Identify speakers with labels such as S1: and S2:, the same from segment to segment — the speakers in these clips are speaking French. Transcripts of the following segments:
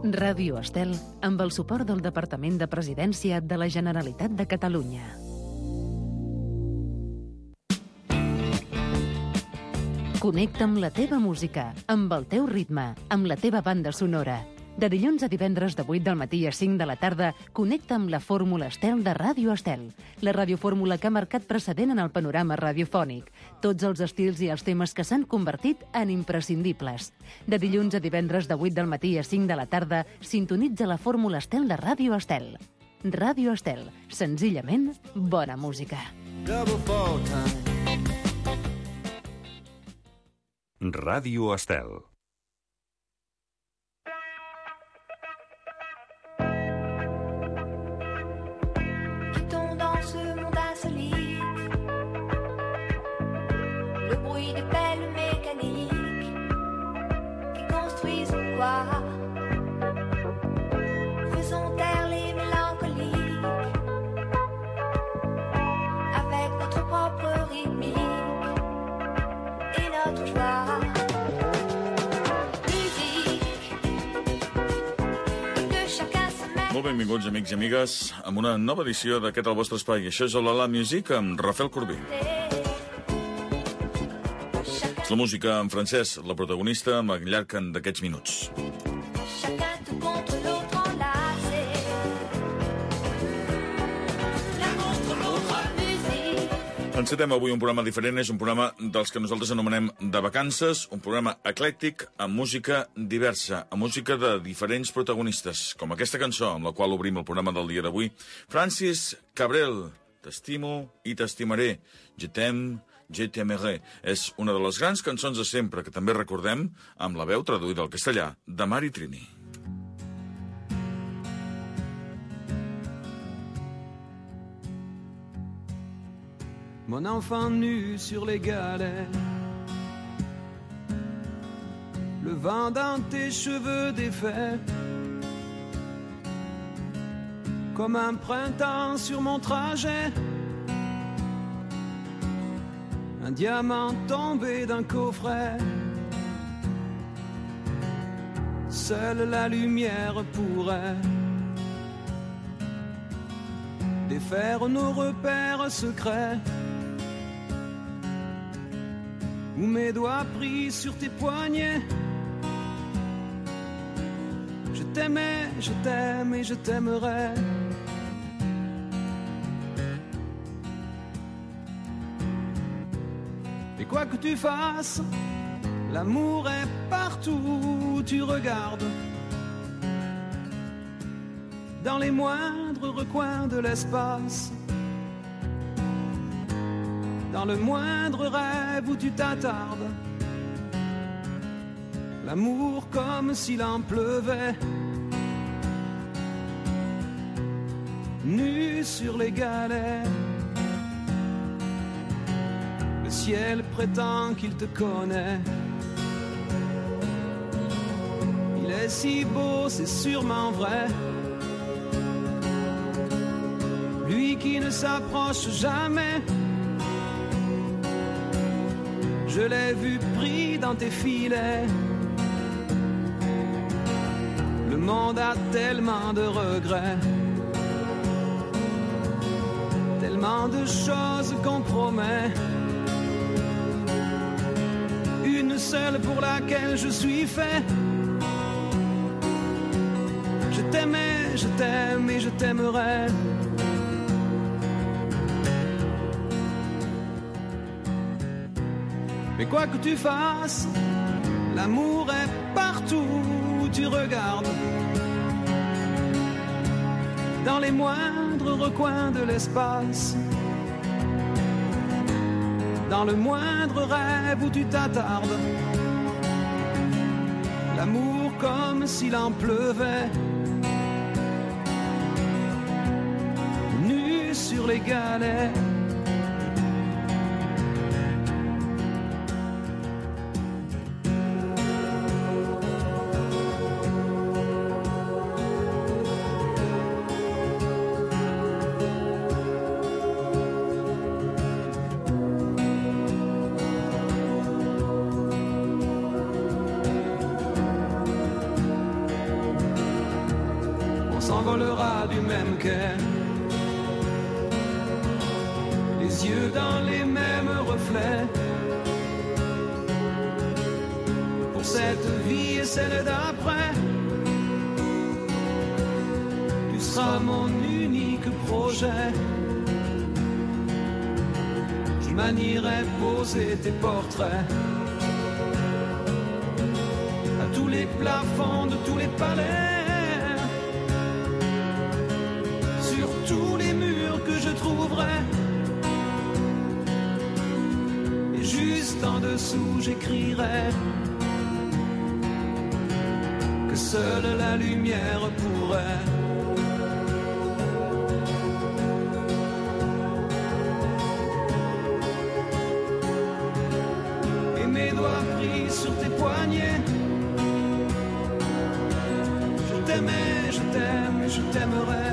S1: Ràdio Estel, amb el suport del Departament de Presidència de la Generalitat de Catalunya. Connecta amb la teva música, amb el teu ritme, amb la teva banda sonora. De dilluns a divendres de 8 del matí a 5 de la tarda, connecta amb la Fórmula Estel de Ràdio Estel, la radiofórmula que ha marcat precedent en el panorama radiofònic. Tots els estils i els temes que s'han convertit en imprescindibles. De dilluns a divendres de 8 del matí a 5 de la tarda, sintonitza la Fórmula Estel de Ràdio Estel. Ràdio Estel, senzillament bona música.
S2: Ràdio Estel.
S3: Le bruit des pelles mécaniques qui construisent quoi? Faisons taire les mélancoliques avec notre propre rythmique et notre joie. Musique que chacun se met.
S4: Molt benvinguts, amics i amigues, a una nova edició d'aquest El Vostre Espai. Això és la Music amb Rafael Corbí. És la música en francès, la protagonista amb el llarg d'aquests minuts. Encetem avui un programa diferent, és un programa dels que nosaltres anomenem de vacances, un programa eclèctic amb música diversa, amb música de diferents protagonistes, com aquesta cançó amb la qual obrim el programa del dia d'avui. Francis Cabrel, T'estimo i t'estimaré, Je t'aime, Je t'aimerai. És una de les grans cançons de sempre que també recordem amb la veu traduïda al castellà de Mari Trini.
S5: Mon enfant nu sur les galets, le vent dans tes cheveux défaits, comme un printemps sur mon trajet, un diamant tombé d'un coffret. Seule la lumière pourrait défaire nos repères secrets, où mes doigts pris sur tes poignets. Je t'aimais, je t'aime et je t'aimerai. Et quoi que tu fasses, l'amour est partout où tu regardes, dans les moindres recoins de l'espace, dans le moindre rêve où tu t'attardes. L'amour comme s'il en pleuvait, nu sur les galets. Le ciel prétend qu'il te connaît. Il est si beau, c'est sûrement vrai. Lui qui ne s'approche jamais. Je l'ai vu pris dans tes filets. Le monde a tellement de regrets, tellement de choses qu'on promet. Une seule pour laquelle je suis fait. Je t'aimais, je t'aime et je t'aimerai. Mais quoi que tu fasses, l'amour est partout où tu regardes, dans les moindres recoins de l'espace, dans le moindre rêve où tu t'attardes. L'amour comme s'il en pleuvait, nu sur les galets. s'envolera du même quai. Les yeux dans les mêmes reflets. Pour cette vie et celle d'après, tu seras mon unique projet. Je manierai poser tes portraits à tous les plafonds de tous les palais, sur tous les murs que je trouverai. Et juste en dessous j'écrirai que seule la lumière pourrait mes doigts pris sur tes poignets. Je t'aimais, je t'aime et je t'aimerai.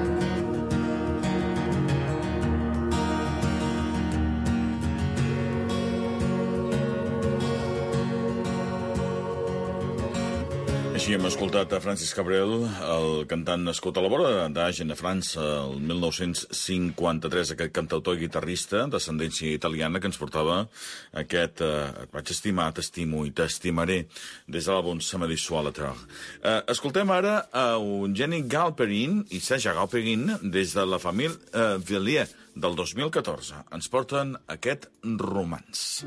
S4: Així hem escoltat a Francis Cabrel, el cantant nascut a la vora d'Agen, a França, el 1953, aquest cantautor i guitarrista d'ascendència italiana que ens portava aquest Et vaig estimar, t'estimo i t'estimaré, des de l'àlbum Samedi Sualater. Escoltem ara a Eugeni Galperin i Serge Galperin des de la família Villiers del 2014. Ens porten aquest romanç.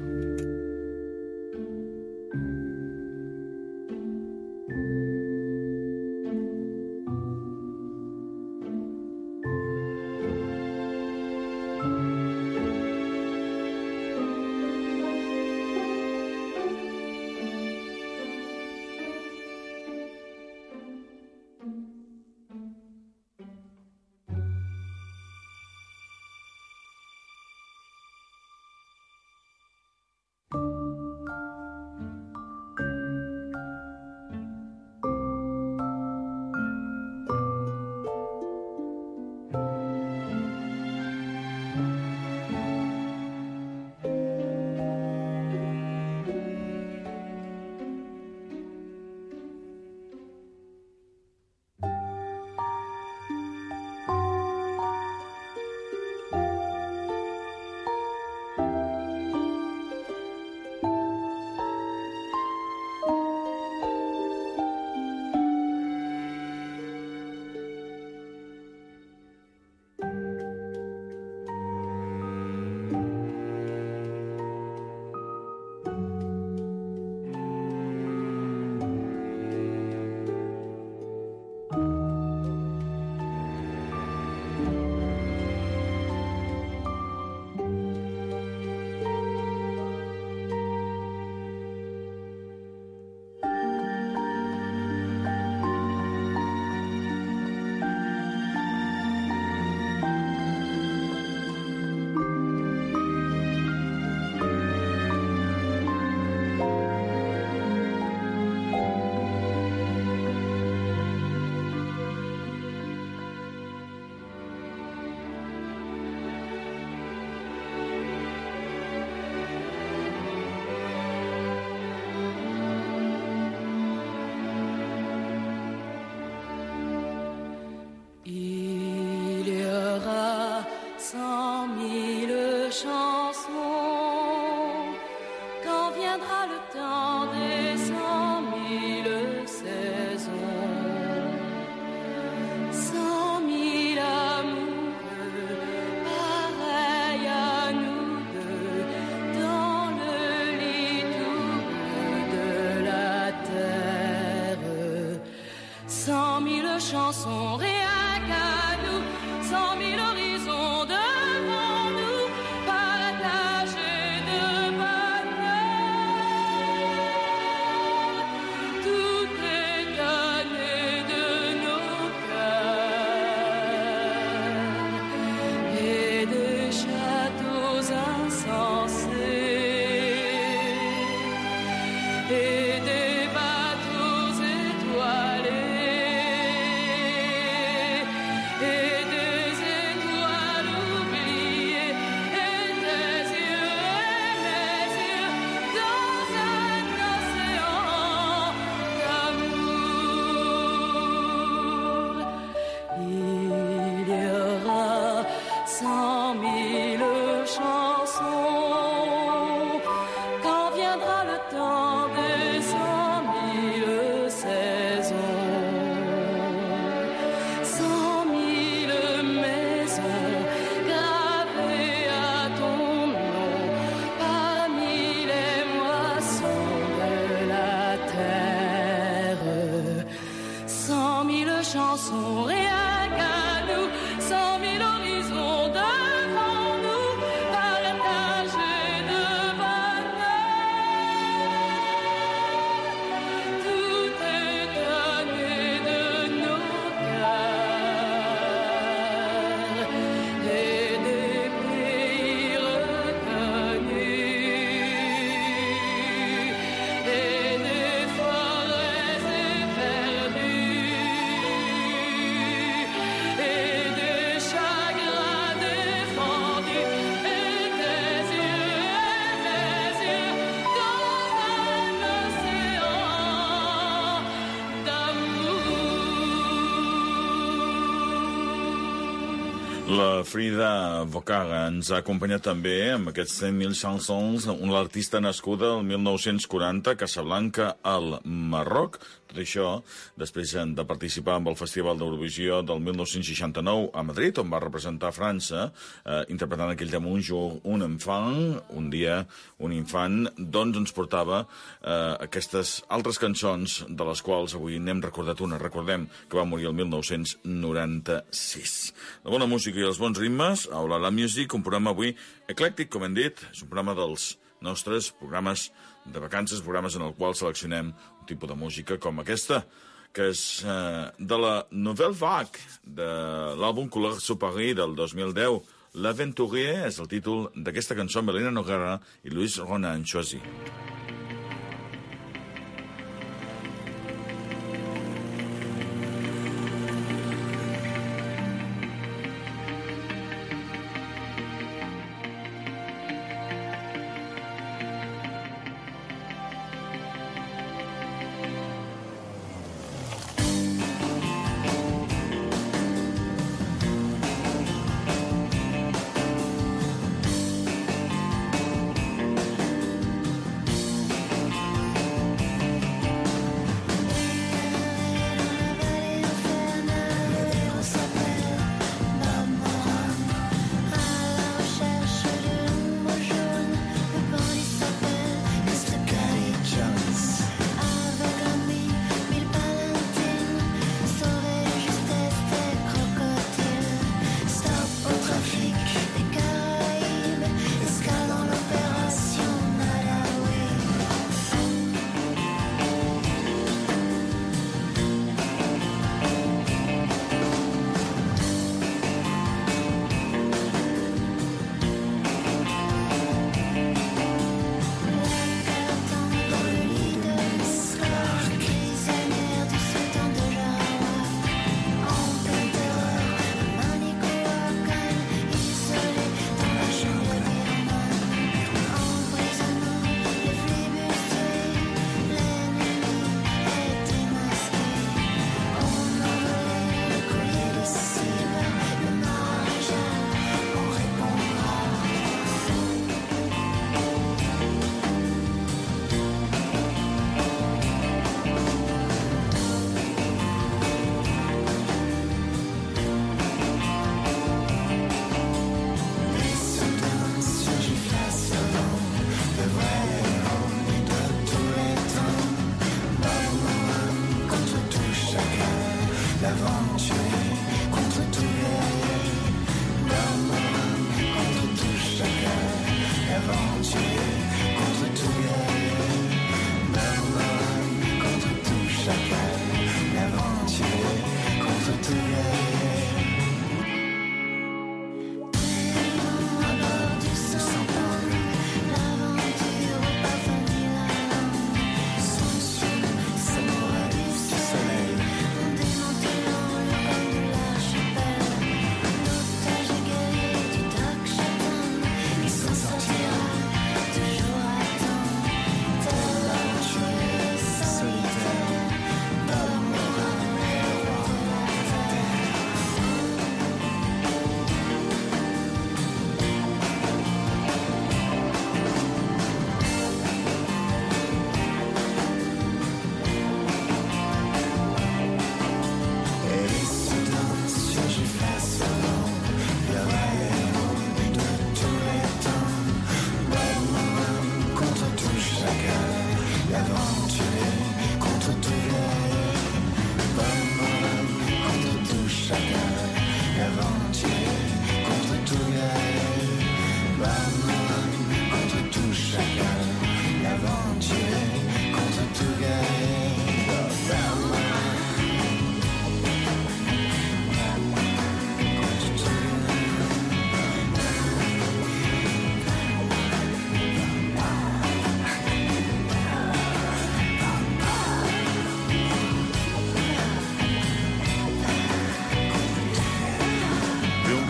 S6: Chansons rien qu'à nous, 100 000 horizons devant nous, partagés de bonheur. Tout est gagné de nos cœurs et des châteaux insensés et des bateaux étoilés. Et des étoiles chansons, rien qu'à nous, 100 000 horizons devant nous, partagés de bonheur. Tout est donné de nos cœurs et des pays reconnus et des forêts éperdues et des chagrins défendus et des yeux dans un océan d'amour.
S4: La Frida Vocaga ens ha acompanyat també amb aquests 100.000 chansons, una artista nascuda el 1940 a Casablanca, al Marroc. Tot això després de participar amb el Festival d'Eurovisió del 1969 a Madrid, on va representar França, interpretant aquell tema Un jour, un enfant, un dia, un infant, doncs ens portava aquestes altres cançons, de les quals avui n'hem recordat una. Recordem que va morir el 1996. La bona música i els bons ritmes, a Hola la Music, un programa avui eclèctic, com hem dit, és un programa dels nostres programes de vacances, programes en el qual seleccionem un tipus de música com aquesta, que és de la Nouvelle Vague, de l'àlbum Couleur sur Paris del 2010. L'Aventurier és el títol d'aquesta cançó amb Elena Noguera i Luis Ronan Choisy.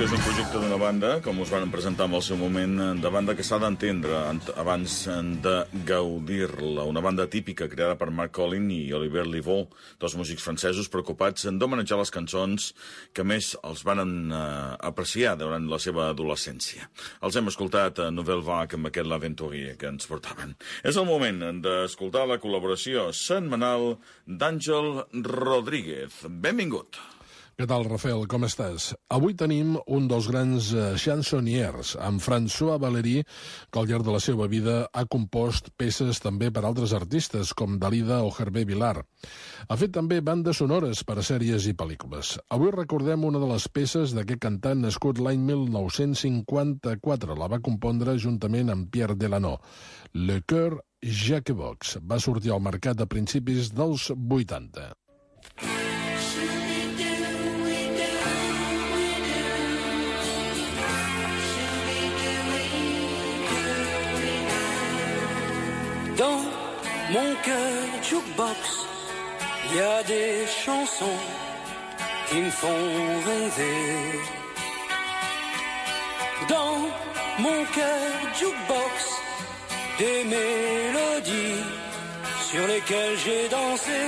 S4: és un projecte d'una banda, com us van presentar en el seu moment, de banda que s'ha d'entendre abans de gaudir-la. Una banda típica creada per Mark Collin i Olivier Livaux, dos músics francesos preocupats en d'homenatjar les cançons que més els van apreciar durant la seva adolescència. Els hem escoltat a Nouvelle Vague amb aquest L'Aventurier que ens portaven. És el moment d'escoltar la col·laboració setmanal d'Àngel Rodríguez. Benvingut.
S7: Què tal, Rafael? Com estàs? Avui tenim un dels grans chansonniers, amb François Valéry, que al llarg de la seva vida ha compost peces també per altres artistes, com Dalida o Hervé Vilar. Ha fet també bandes sonores per a sèries i pel·lícules. Avui recordem una de les peces d'aquest cantant nascut l'any 1954. La va compondre juntament amb Pierre Delano. Le Cœur Jacques-Box va sortir al mercat a principis dels 80.
S5: Dans mon cœur jukebox, il y a des chansons qui me font rêver. Dans mon cœur jukebox, des mélodies sur lesquelles j'ai dansé.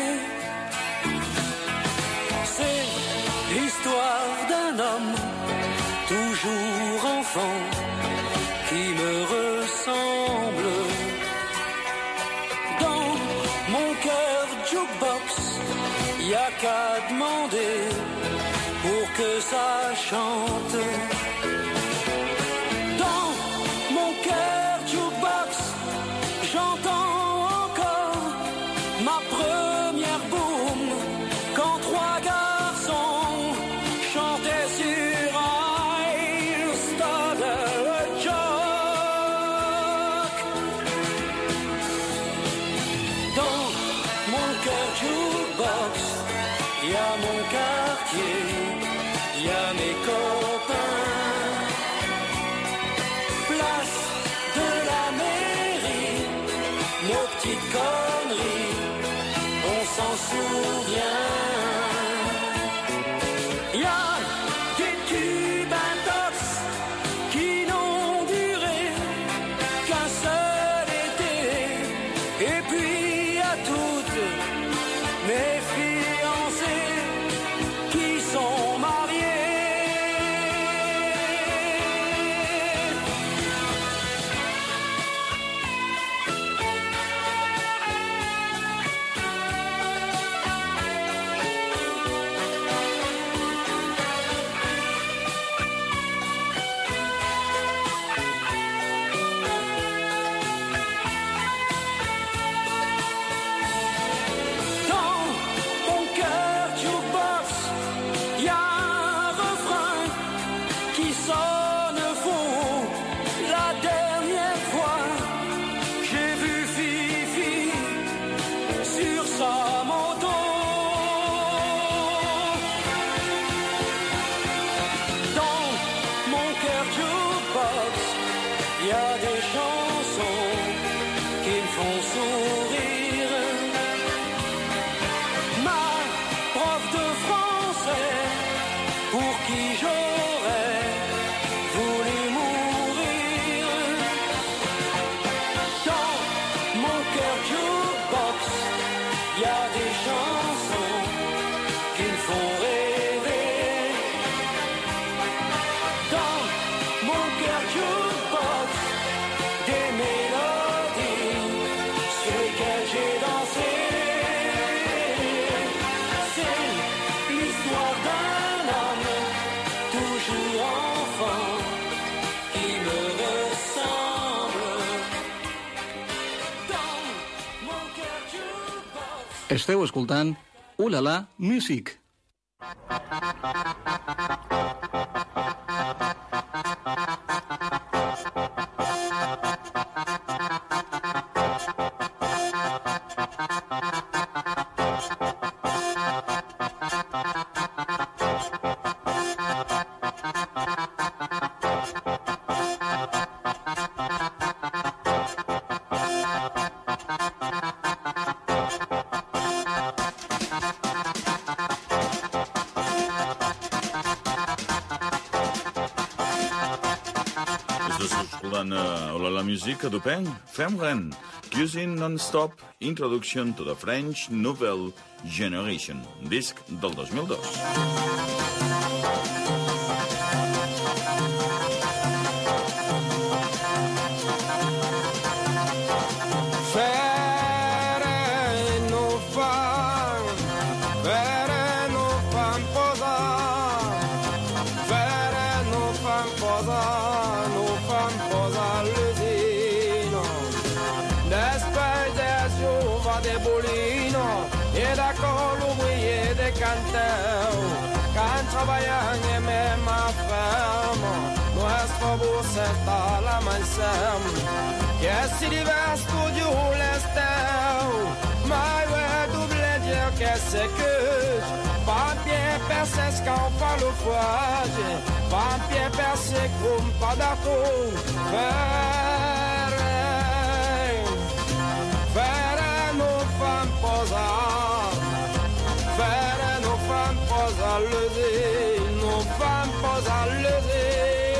S5: C'est l'histoire d'un homme toujours enfant qui me ressemble. Y a qu'à demander pour que ça chante. Dans mon cœur jukebox, j'entends encore ma première boum quand trois garçons chantaient sur I Started a Joke. Dans mon cœur jukebox, y a mon quartier, y a mes copains. Place de la mairie, nos petites conneries, on s'en souvient. Y a des tubes intox qui n'ont duré qu'un seul été. Et puis y a toutes mes fiancées qui sont mariées. Dans mon cœur jukebox, y a un refrain qui sonne faux. La dernière fois, j'ai vu Fifi sur sa moto. Dans mon cœur jukebox, y a des chansons qui me font sourire. Ma prof de français, pour qui j'aurais voulu mourir. Dans mon cœur jukebox, y a des chansons qui me font rêver. Dans mon cœur jukebox, des mélodies sur lesquelles j'ai dansé. C'est l'histoire d'un homme toujours enfant qui me ressemble. Dans mon cœur jukebox.
S8: Esteu escoltant Ulala Music.
S4: escoltant la musique de Dupin, Femren, Cuisine Non-Stop, Introduction to the French Nouvelle Generation, disc del 2002.
S5: Can trabajan en misma ferma, nuestro bus está a la mansem, que si divers pour du l'estel, mais ouais double dire que c'est que papier percé quand pas le foie, papier percé comme pas d'accord, faire nos femmes posar, faire nos femmes posar le dé, nos femmes posar le dé.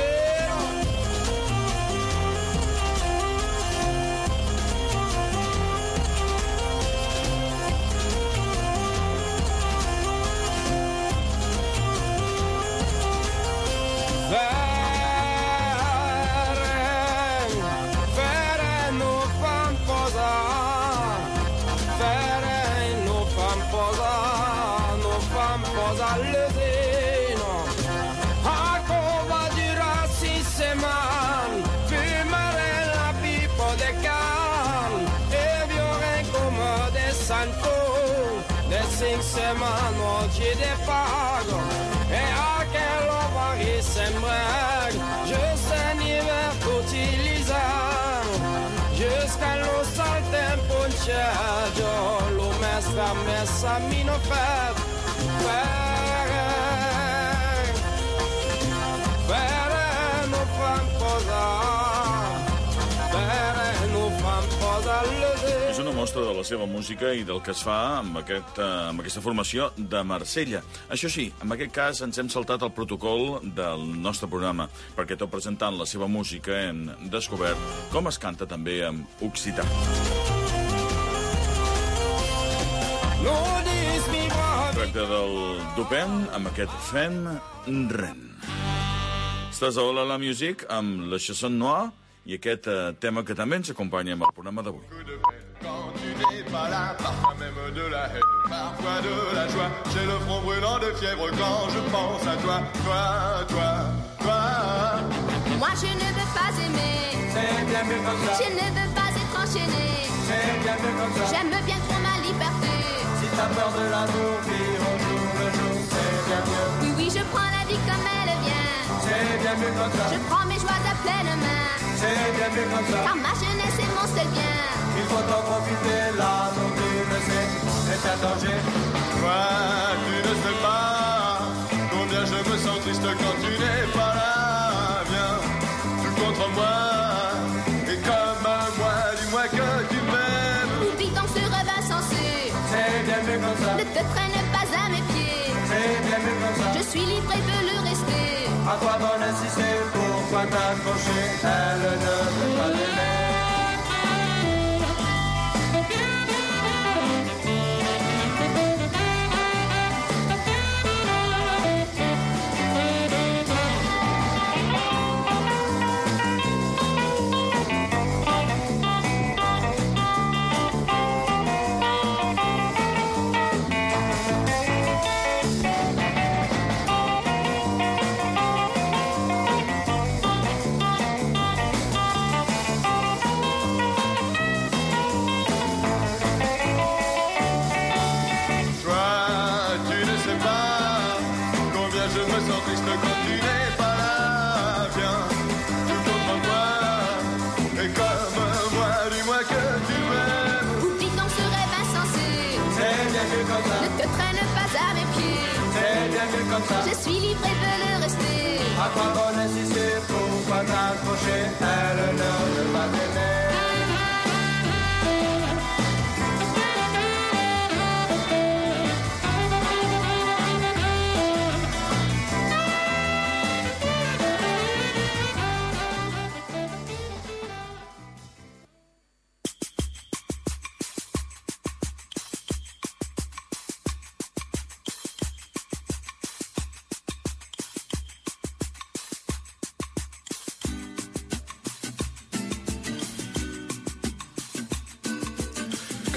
S5: Semana oggi de pago e anche lo vari sembra giusto nivel utilizzar jusqu'à lo tempo un certo lo messa mino per no fan posa
S4: és una mostra de la seva música i del que es fa amb aquesta formació de Marsella. Això sí, en aquest cas ens hem saltat el protocol del nostre programa, perquè tot presentant la seva música hem descobert com es canta també en occità. Tracta del Dupin amb aquest Fem Ren. Estàs a Hola la Music amb la Chanson Noire i aquest tema que també ens acompanya amb el programa d'avui.
S9: Quand tu n'es pas là, parfois même de la haine, parfois de la joie, j'ai le front brûlant de fièvre quand je pense à toi, toi.
S3: Moi je ne veux pas aimer,
S5: C'est bien mieux comme ça,
S3: je ne veux pas être enchaîné,
S5: c'est bien mieux comme ça.
S3: j'aime bien trop ma liberté.
S5: Si t'as peur de l'amour, vivre au jour le jour, c'est bien mieux.
S3: Oui, oui, je prends la vie comme elle vient,
S5: C'est bien mieux comme ça,
S3: je prends mes joies à pleine main,
S5: c'est bien mieux comme ça.
S3: car ma jeunesse est mon seul bien.
S5: Il faut en profiter, l'amour tu le sais, c'est un danger.
S9: Toi, tu ne sais pas combien je me sens triste quand tu n'es pas là. Viens, tout contre moi, et comme moi, dis-moi que tu m'aimes.
S3: Oublie donc ce rêve insensé,
S5: C'est bien mieux comme ça,
S3: ne te traîne pas à mes pieds,
S5: c'est bien mieux comme ça.
S3: je suis libre et veux le rester.
S5: À quoi bon insister, pourquoi t'accrocher, elle ne veut pas t'aimer.
S3: Ne te traîne pas à mes pieds,
S5: C'est bien mieux comme ça,
S3: je suis libre et veux le rester.
S5: à quoi bon insister, pourquoi t'accrocher, elle ne veut pas t'aimer.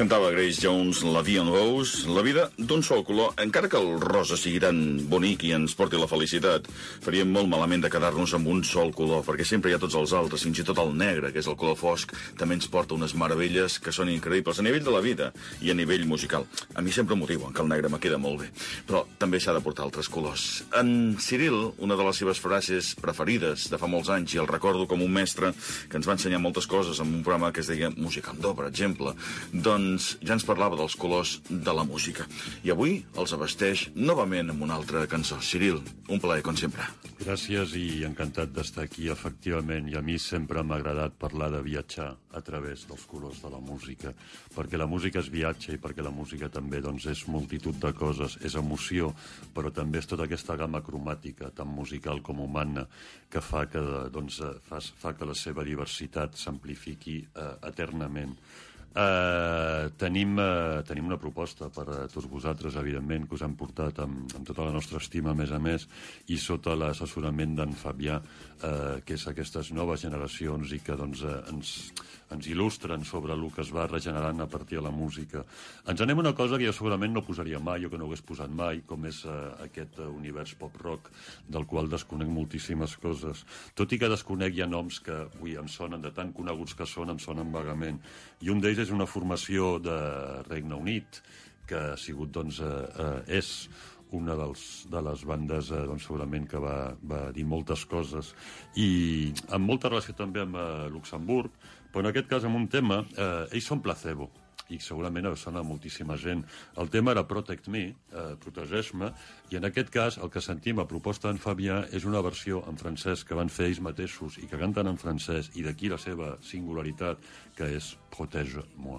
S4: Cantava Grace Jones, La Vie en Rose, la vida d'un sol color, encara que el rosa sigui tan bonic i ens porti la felicitat, faríem molt malament de quedar-nos amb un sol color, perquè sempre hi ha tots els altres, fins i tot el negre, que és el color fosc, també ens porta unes meravelles que són increïbles a nivell de la vida i a nivell musical. A mi sempre m'ho diuen, que el negre me queda molt bé, però també s'ha de portar altres colors. En Cyril, una de les seves frases preferides de fa molts anys, i el recordo com un mestre que ens va ensenyar moltes coses en un programa que es deia Música amb Do, per exemple, doncs ja ens parlava dels colors de la música. I avui els abasteix novament amb una altra cançó. Cyril, un plaer, com sempre.
S10: Gràcies i encantat d'estar aquí, efectivament. I a mi sempre m'ha agradat parlar de viatjar a través dels colors de la música, perquè la música és viatge i perquè la música també doncs, és multitud de coses, és emoció, però també és tota aquesta gamma cromàtica, tant musical com humana, que fa que, doncs, fa que la seva diversitat s'amplifiqui eternament. Tenim una proposta per a tots vosaltres, evidentment, que us hem portat amb tota la nostra estima, a més, i sota l'assessorament d'en Fabià, que és aquestes noves generacions i que doncs, ens il·lustren sobre el que es va regenerant a partir de la música. Ens anem a una cosa que jo segurament no posaria mai o que no hagués posat mai, com és aquest univers pop-rock, del qual desconec moltíssimes coses. Tot i que desconec hi ha noms que, em sonen, de tan coneguts que són, em sonen vagament. I un d'ells és una formació de Regne Unit, que ha sigut, doncs, és una de les bandes segurament que va dir moltes coses i amb molta relació també amb Luxemburg, però en aquest cas amb un tema, ells són Placebo i segurament sona a moltíssima gent. El tema era Protect Me, Protegeix-me, i en aquest cas el que sentim a proposta d'en Fabià és una versió en francès que van fer ells mateixos i que canten en francès, i d'aquí la seva singularitat, que és Protège-moi.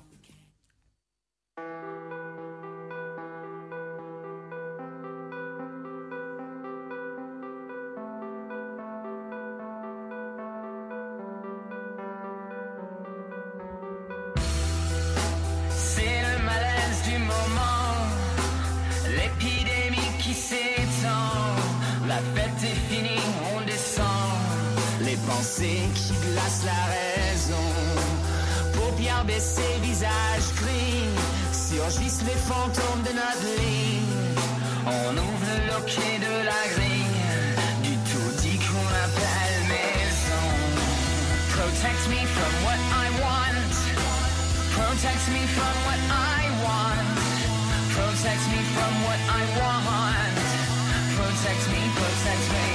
S11: Qui glace la raison, paupières baissées, visage gris, surgissent les fantômes de notre ligne. On ouvre le loquet de la grille, du tout dit qu'on appelle maison. Protect me from what I want, protect me from what I want, protect me from what I want, protect me, protect me.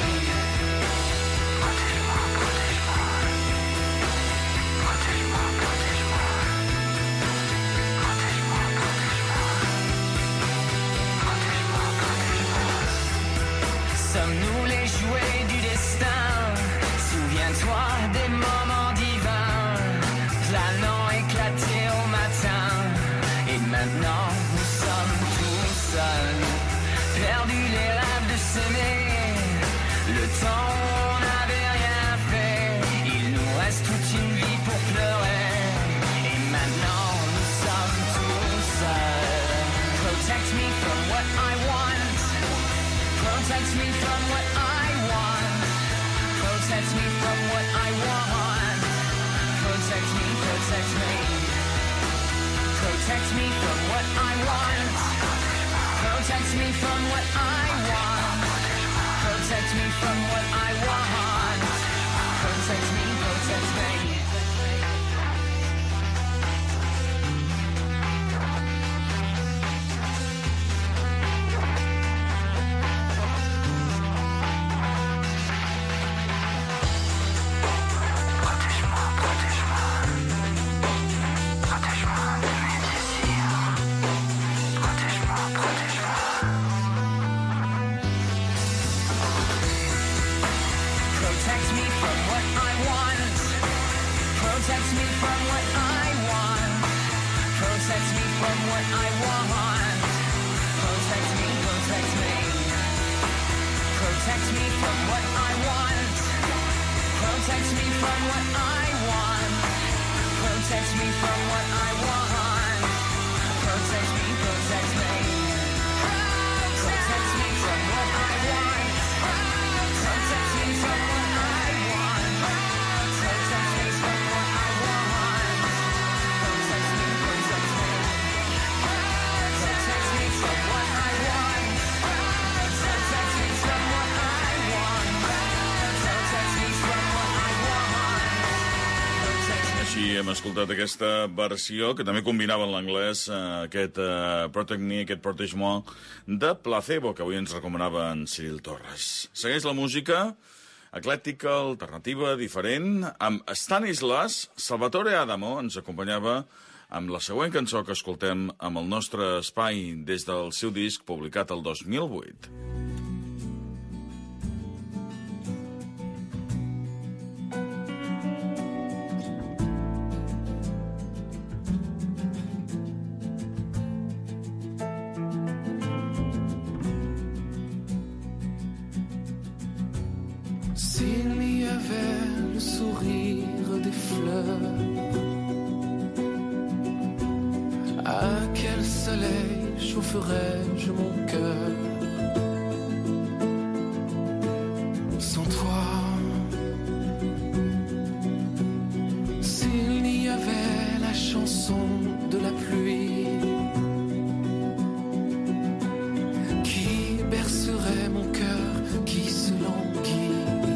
S11: Sommes-nous les jouets du destin? Souviens-toi des moments divins, planant, éclatés au matin. Et maintenant, nous sommes tous seuls, perdus les rêves de s'aimer. Le temps où on n'avait rien fait, il nous reste toute une vie pour pleurer. Et maintenant, nous sommes tous seuls. Protect me from what I want, protect me from what I want, protect me from what I want, protect me, protect me, protect me from what I want, protect me from what I want, protect me from what I want, protect me, protect me.
S4: Hem escoltat aquesta versió, que també combinava en l'anglès, aquest Protect Me, aquest Protege Moi, de Placebo, que avui ens recomanava en Cyril Torres. Segueix la música eclèctica, alternativa, diferent. Amb Stanislas, Salvatore Adamo ens acompanyava amb la següent cançó que escoltem amb el nostre espai des del seu disc publicat el 2008.
S12: S'il y avait le sourire des fleurs, à quel soleil chaufferais-je mon cœur? Sans toi, s'il y avait la chanson de la pluie qui bercerait mon cœur qui se languit.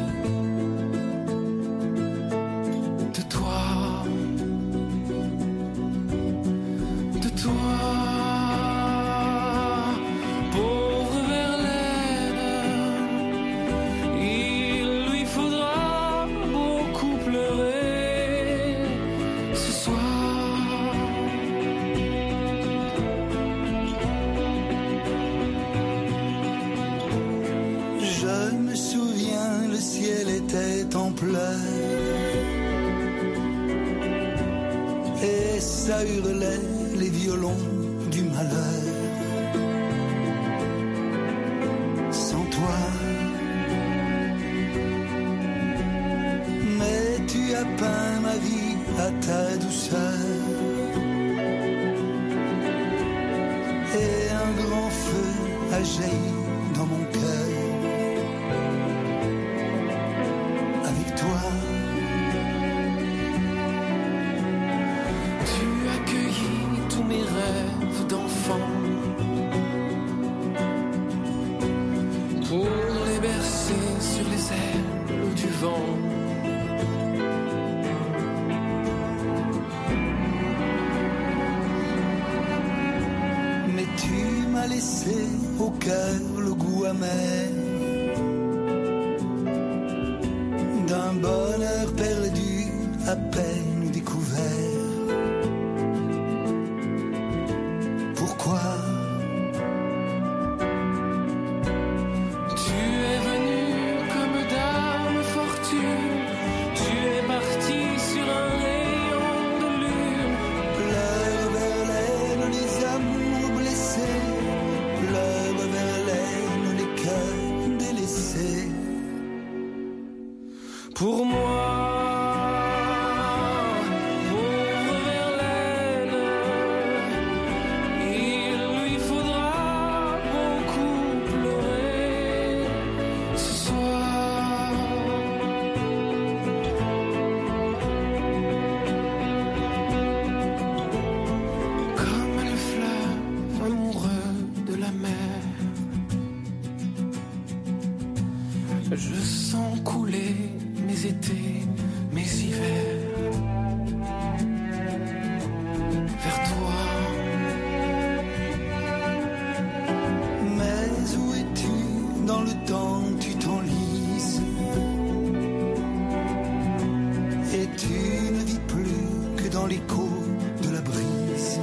S13: Et ça hurlait les violons du malheur. Sans toi, mais tu as peint ma vie à ta douceur. Et un grand feu a jailli dans mon cœur. Avec toi,
S12: mes rêves d'enfant pour les bercer sur les ailes du vent.
S13: Mais tu m'as laissé au cœur le goût amer d'un bonheur perdu à peine découvert. Pourquoi
S12: tu es venu comme dame fortune, tu es parti sur un rayon de lune.
S13: Pleure vers l'aile les amours blessés, pleure vers l'aile les cœurs délaissés.
S12: Pour moi, je sens couler mes étés, mes hivers vers toi.
S13: Mais où es-tu dans le temps, tu t'enlises et tu ne vis plus que dans l'écho de la brise.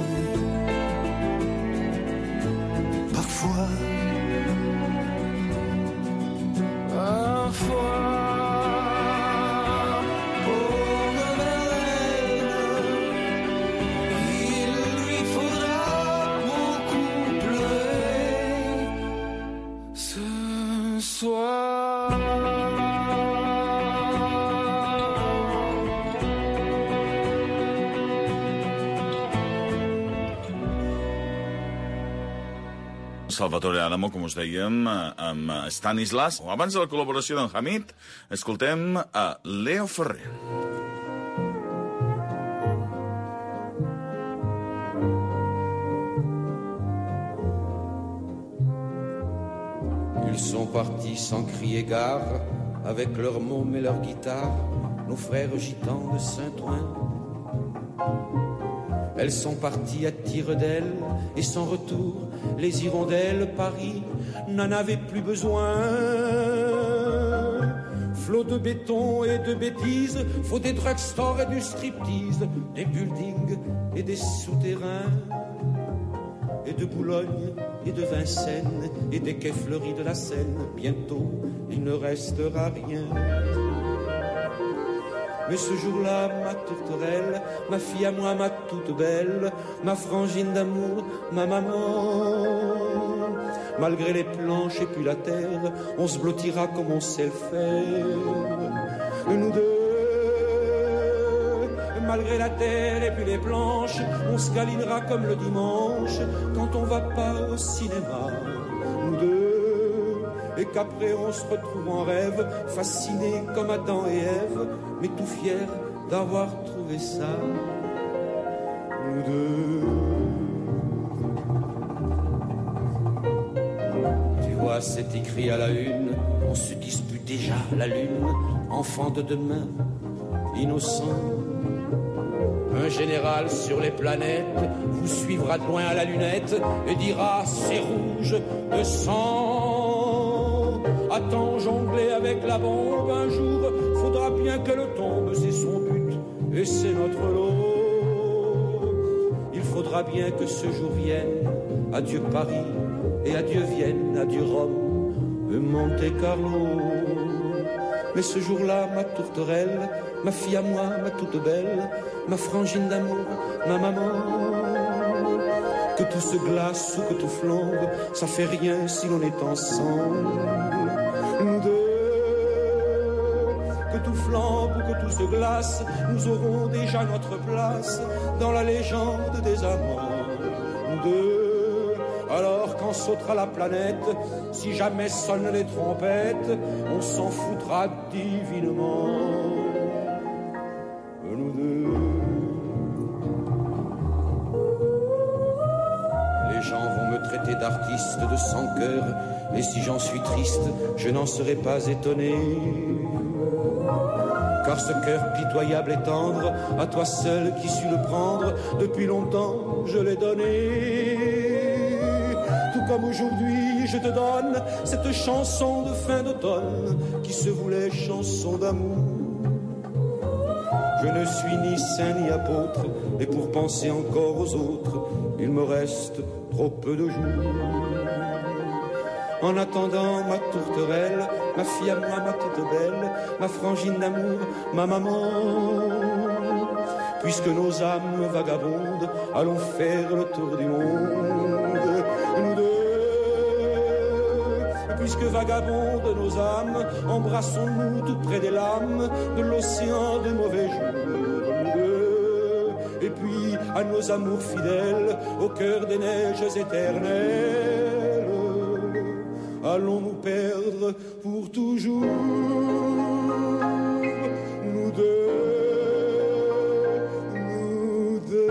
S13: Parfois,
S4: Salvatore Adamo, com us dèiem, amb Stanislas. Abans de la col·laboració d'en Hamid, escoltem a Leo Ferrer.
S14: Ils sont partis sans crier gare, avec leurs mômes et leurs guitares, nos frères gitans de Saint-Ouen. Elles sont parties à tire d'aile et sans retour, les hirondelles, Paris n'en avait plus besoin. Flot de béton et de bêtises, faut des drugstores et du striptease, des buildings et des souterrains, et de Boulogne et de Vincennes et des quais fleuris de la Seine. Bientôt, il ne restera rien. Mais ce jour-là, ma tourterelle, ma fille à moi, ma toute belle, ma frangine d'amour, ma maman, malgré les planches et puis la terre, on se blottira comme on sait le faire. Nous deux, malgré la terre et puis les planches, on se câlinera comme le dimanche quand on va pas au cinéma. Nous deux, et qu'après on se retrouve en rêve, fascinés comme Adam et Ève, mais tout fiers d'avoir trouvé ça. Nous deux. Tu vois, c'est écrit à la une, on se dispute déjà la lune, enfant de demain, innocent. Un général sur les planètes vous suivra de loin à la lunette et dira c'est rouge de sang. Attends jongler avec la bombe, un jour faudra bien qu'elle tombe, c'est son but et c'est notre lot. Il faudra bien que ce jour vienne, adieu Paris et adieu Vienne, adieu Rome et Monte Carlo. Mais ce jour-là, ma tourterelle, ma fille à moi, ma toute belle, ma frangine d'amour, ma maman, que tout se glace ou que tout flambe, ça fait rien si l'on est ensemble. Nous deux, que tout flambe ou que tout se glace, nous aurons déjà notre place dans la légende des amants. Nous deux, alors quand sautera la planète, si jamais sonnent les trompettes, on s'en foutra divinement. Nous deux. Les gens vont me traiter d'artiste de sans cœur, et si j'en suis triste, je n'en serai pas étonné. Car ce cœur pitoyable et tendre, à toi seul qui sus le prendre, depuis longtemps je l'ai donné. Tout comme aujourd'hui je te donne cette chanson de fin d'automne, qui se voulait chanson d'amour. Je ne suis ni saint ni apôtre, et pour penser encore aux autres, il me reste trop peu de jours. En attendant ma tourterelle, ma fille à moi, ma toute belle, ma frangine d'amour, ma maman, puisque nos âmes vagabondes, allons faire le tour du monde. Nous deux, puisque vagabondes nos âmes, embrassons-nous tout près des lames de l'océan de mauvais jours. Nous deux, et puis à nos amours fidèles, au cœur des neiges éternelles, allons nous perdre pour toujours, nous deux, nous deux.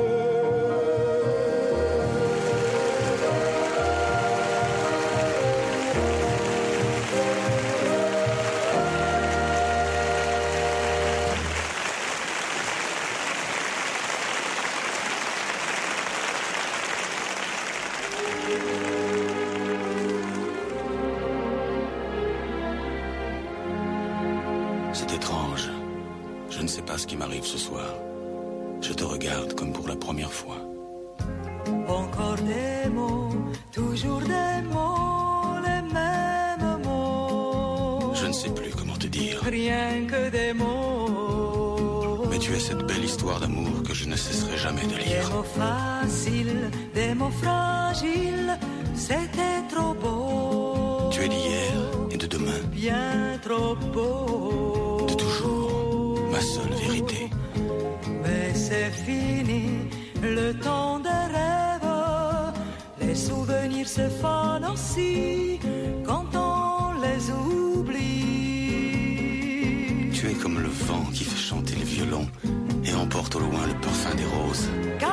S15: C'est étrange. Je ne sais pas ce qui m'arrive ce soir. Je te regarde comme pour la première fois.
S16: Encore des mots, toujours des mots, les mêmes mots.
S15: Je ne sais plus comment te dire.
S16: Rien que des mots.
S15: Mais tu es cette belle histoire d'amour que je ne cesserai jamais de lire.
S16: Des mots faciles, des mots fragiles, c'était trop beau.
S15: Tu es d'hier et de demain.
S16: Bien trop beau.
S15: De toujours, ma seule vérité.
S16: Mais c'est fini, le temps des rêves. Les souvenirs se fanent aussi quand on les oublie.
S15: Tu es comme le vent qui fait chanter le violon et emporte au loin le parfum des roses.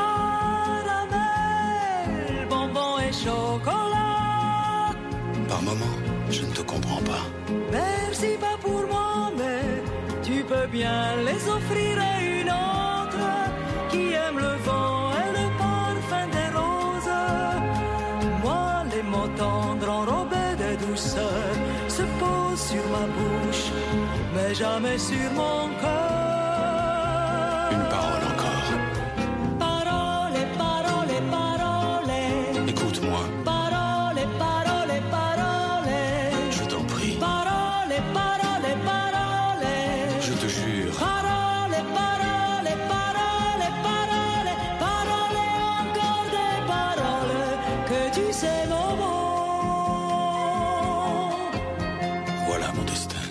S16: Caramel, bonbon et chocolat.
S15: Par moments, je ne te comprends pas.
S16: Merci pas pour moi, mais tu peux bien les offrir à une autre qui tendre enrobé de douceur se pose sur ma bouche, mais jamais sur mon cœur.
S15: Une parole encore.
S16: Parole, parole, parole.
S15: Écoute-moi.
S16: Parole, parole, parole.
S15: Je t'en prie.
S16: Parole, parole, parole.
S15: Je te jure.
S16: Parole, parole, parole, parole. Parole, encore des paroles que tu sais mon mot.
S15: Voilà mon destin.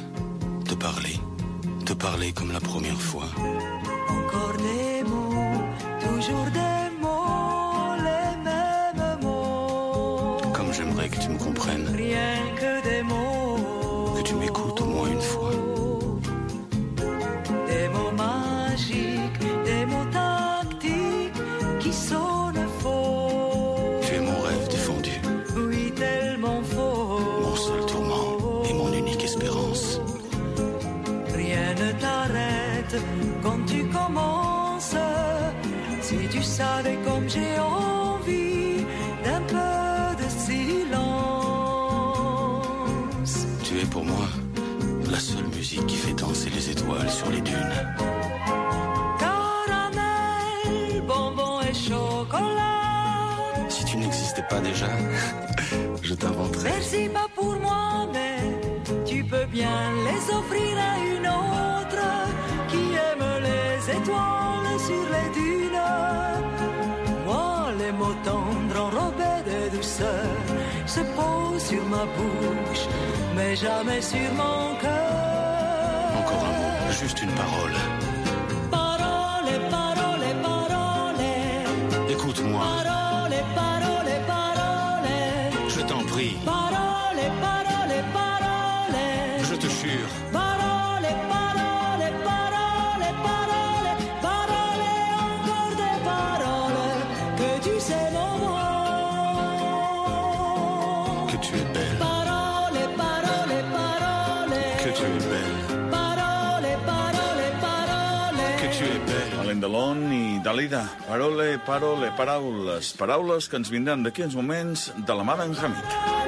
S15: Te parler comme la première fois.
S16: Encore des mots, toujours des mots, les mêmes mots.
S15: Comme j'aimerais que tu me comprennes.
S16: Rien que des mots.
S15: Que tu m'écoutes au moins une fois.
S16: Des mots magiques, des mots tactiques qui sonnent faux.
S15: Tu es mon rêve défendu.
S16: Oui, tellement faux.
S15: Mon seul tourment et mon unique espérance.
S16: Rien ne t'arrête quand tu commences. Si tu savais comme j'ai envie d'un peu de silence.
S15: Tu es pour moi la seule musique qui fait danser les étoiles sur les dunes.
S16: Caramel, bonbon et chocolat.
S15: Si tu n'existais pas déjà, je t'inventerais.
S16: Merci pas pour moi, mais tu peux bien les offrir à une autre qui aime les étoiles sur les dunes. Moi, les mots tendres enrobés de douceur se posent sur ma bouche, mais jamais sur mon cœur.
S15: Encore un mot, juste une parole.
S16: Parole, parole, parole.
S15: Écoute-moi.
S16: Parole, parole, parole.
S15: Je t'en prie.
S16: Parole, parole, parole.
S15: Je te jure.
S16: Parole, parole, parole, parole. Parole, encore des paroles que tu sais mon mot.
S15: Que tu es belle.
S16: Parole, parole, parole.
S15: Que tu es belle.
S16: Parole, parole, parole.
S15: Que tu es belle.
S4: Alain Delon i Dalida. Parole, parole, paraules. Paraules que ens vindran d'aquí uns moments de la mà d'en Hamid.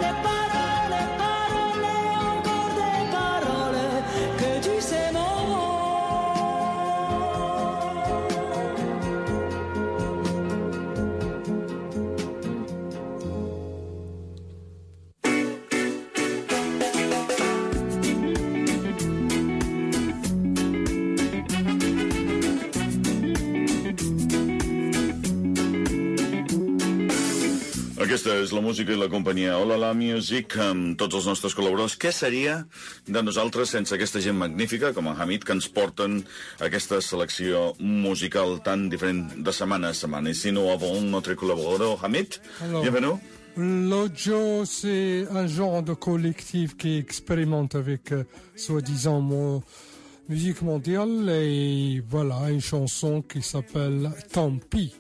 S4: Aquesta és la música i la companyia Hola La Music amb tots els nostres col·laboradors. Què seria de nosaltres sense aquesta gent magnífica com en Hamid que ens porten aquesta selecció musical tan diferent de setmana a setmana? Et si nous avons notre collaborateur Hamid, bienvenue.
S17: L'audio, c'est un genre de collectif qui expérimente avec soi-disant musique mondiale et voilà une chanson qui s'appelle Tant pis.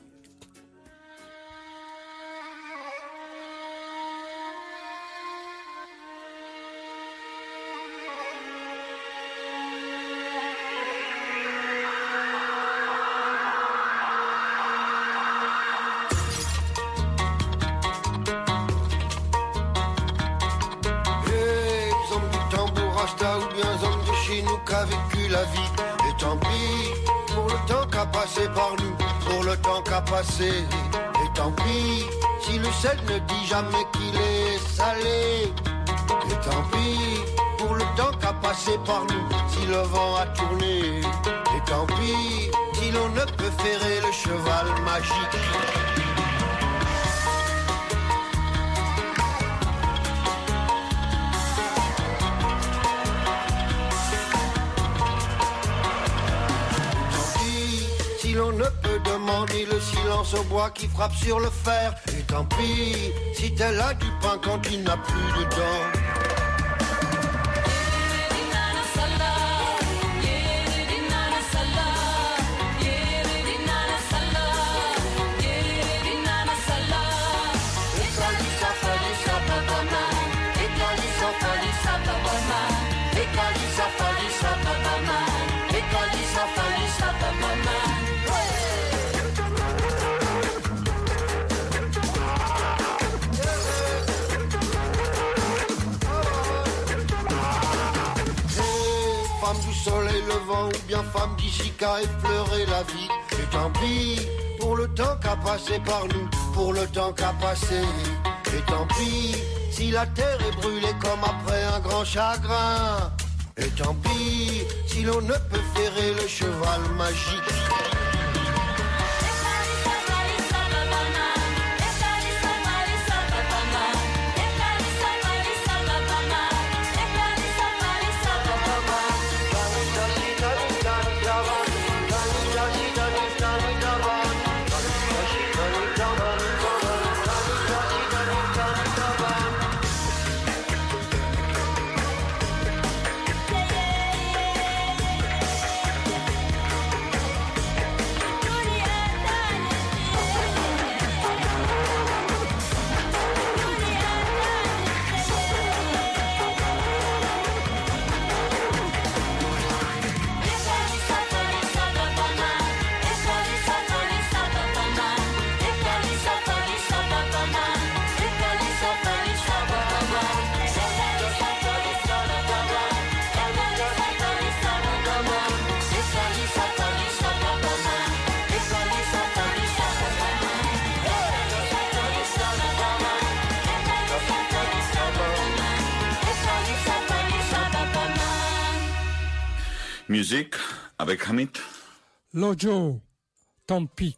S18: Qu'a vécu la vie, et tant pis pour le temps qu'a passé par nous, pour le temps qu'a passé, et tant pis si le sel ne dit jamais qu'il est salé, et tant pis pour le temps qu'a passé par nous, si le vent a tourné, et tant pis si l'on ne peut ferrer le cheval magique. Si l'on ne peut demander le silence au bois qui frappe sur le fer, et tant pis si t'es là du pain quand il n'a plus de dents. soleil levant ou bien femme d'ici qu'a effleuré la vie. Et tant pis pour le temps qu'a passé par nous, pour le temps qu'a passé. Et tant pis si la terre est brûlée comme après un grand chagrin. Et tant pis si l'on ne peut ferrer le cheval magique.
S4: Musique avec Hamid.
S17: Lojo, tant pis.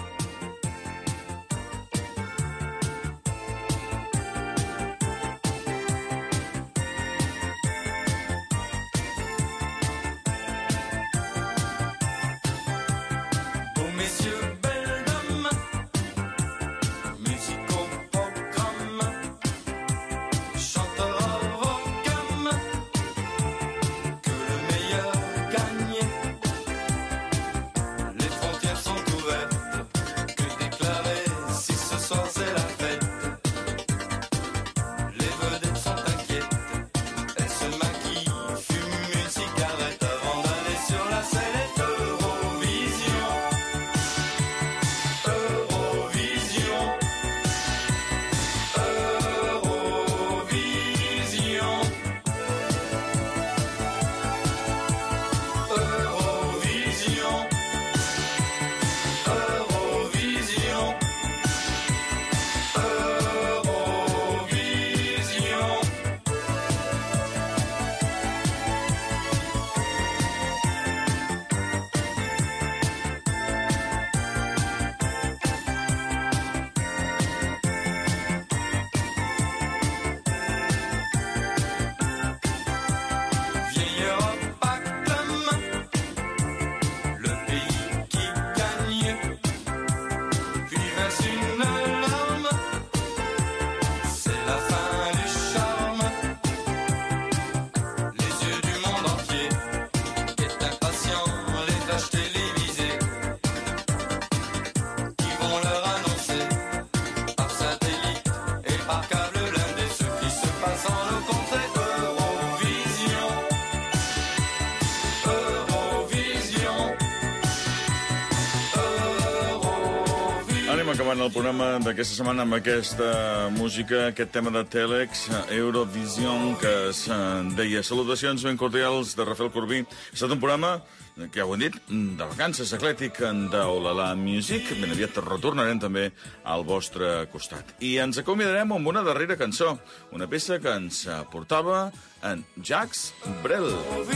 S4: Acabant el programa d'aquesta setmana amb aquesta música, aquest tema de Telex, Eurovision, que es deia salutacions ben cordials de Rafael Corbí. Ha estat un programa, que ja ho hem dit, de vacances, eclèctic, d'Olala Music. Ben aviat retornarem també al vostre costat. I ens acomiadarem amb una darrera cançó, una peça que ens portava en Jacques Brel.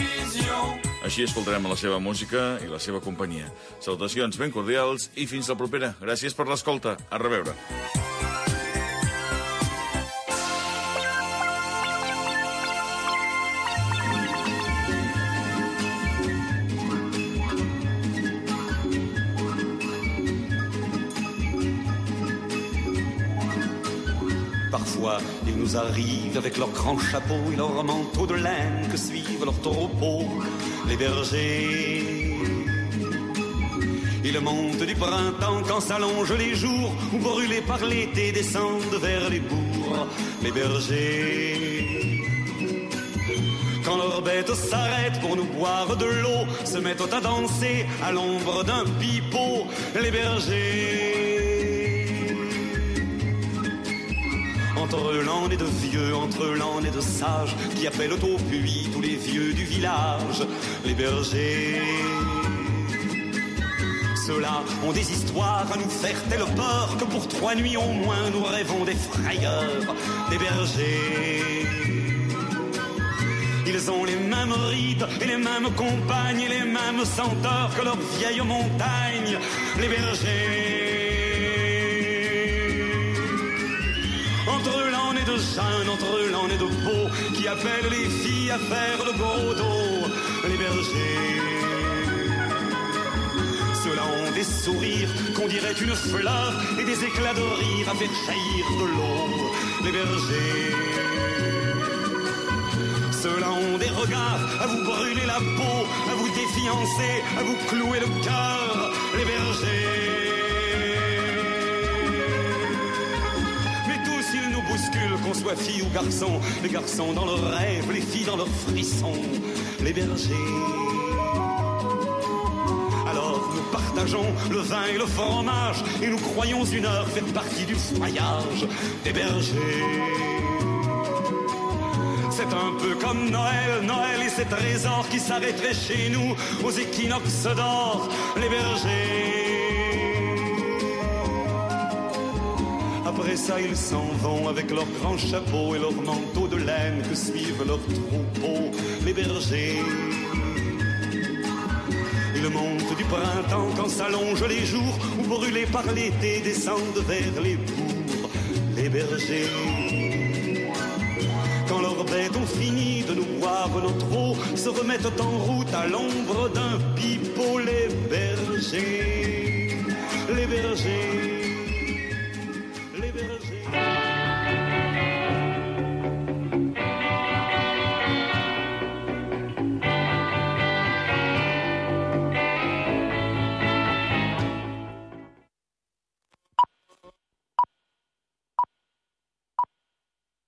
S4: Així escoltarem la seva música i la seva companyia. Salutacions ben cordials i fins la propera. Gràcies per l'escolta. A reveure.
S19: Parfois, il nous arrive avec leurs grands chapeaux et leurs manteaux de laine que suivent leurs troupeaux, les bergers. Ils montent du printemps quand s'allongent les jours ou brûlés par l'été descendent vers les bourgs, les bergers. Quand leurs bêtes s'arrêtent pour nous boire de l'eau, se mettent à danser à l'ombre d'un pipeau, les bergers. Entre l'an et de vieux, entre l'an et de sages, qui appellent au puits tous les vieux du village, les bergers. Ceux-là ont des histoires à nous faire telle peur que pour 3 nuits au moins nous rêvons des frayeurs, des bergers. Ils ont les mêmes rides et les mêmes compagnes et les mêmes senteurs que leurs vieilles montagnes, les bergers. Entre l'an et de jeunes, entre l'an et de beaux, qui appellent les filles à faire le gros dos, les bergers. Ceux-là ont des sourires qu'on dirait une fleur et des éclats de rire à faire jaillir de l'eau, les bergers. Ceux-là ont des regards à vous brûler la peau, à vous défiancer, à vous clouer le cœur, les bergers. Mais tous ils nous bousculent, qu'on soit fille ou garçon, les garçons dans leurs rêves, les filles dans leurs frissons, les bergers. Alors nous partageons le vin et le fromage et nous croyons une heure faire partie du voyage des bergers. C'est un peu comme Noël, Noël et ses trésors qui s'arrêteraient chez nous aux équinoxes d'or, les bergers. Après ça ils s'en vont avec leurs grands chapeaux et leurs manteaux de laine que suivent leurs troupeaux, les bergers. Ils montent du printemps quand s'allongent les jours ou brûlés par l'été descendent vers les bourgs, les bergers. Quand leurs bêtes ont fini de nous boire notre eau, se remettent en route à l'ombre d'un pipeau, les bergers, les bergers.